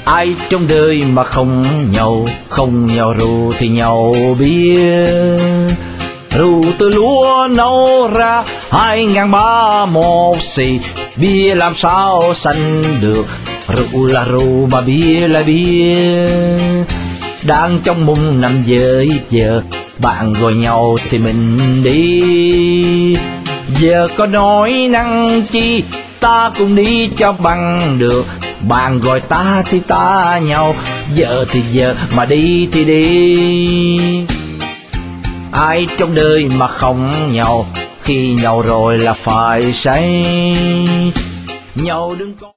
Ai trong đời mà không nhau rượu thì nhau bia. Rượu từ lúa nấu ra 2031 xì, bia làm sao sanh được. Rượu là rượu mà bia là bia. Đang trong mùng 5 giờ, bạn gọi nhau thì mình đi. Giờ có nói năng chi, ta cũng đi cho bằng được. Bạn gọi ta thì ta nhau, giờ thì giờ, mà đi thì đi. Ai trong đời mà không nhau, khi nhau rồi là phải say. Nhau đừng có